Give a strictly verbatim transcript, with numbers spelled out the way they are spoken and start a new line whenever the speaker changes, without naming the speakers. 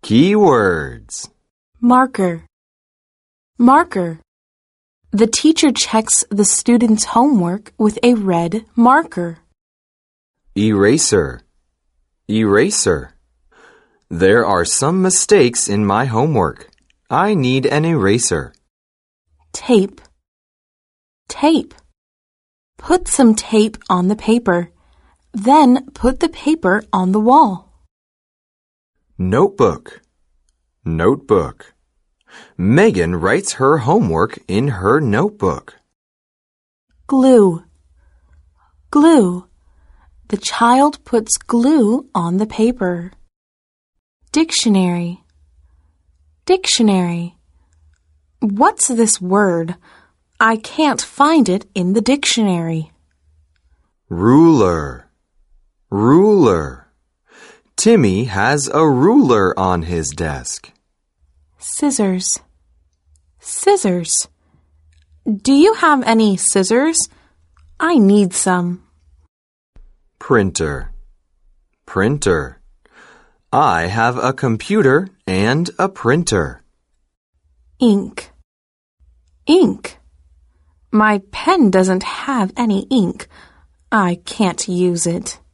Keywords.
Marker. Marker. The teacher checks the student's homework with a red marker.
Eraser. Eraser. There are some mistakes in my homework. I need an eraser.
Tape. Tape. Put some tape on the paper. Then put the paper on the wall.
Notebook. Notebook. Megan writes her homework in her notebook.
Glue. Glue. The child puts glue on the paper. Dictionary. Dictionary. What's this word? I can't find it in the dictionary.
Ruler. Ruler. Timmy has a ruler on his desk.
Scissors. Scissors. Do you have any scissors? I need some.
Printer. Printer. I have a computer and a printer.
Ink. Ink. My pen doesn't have any ink. I can't use it.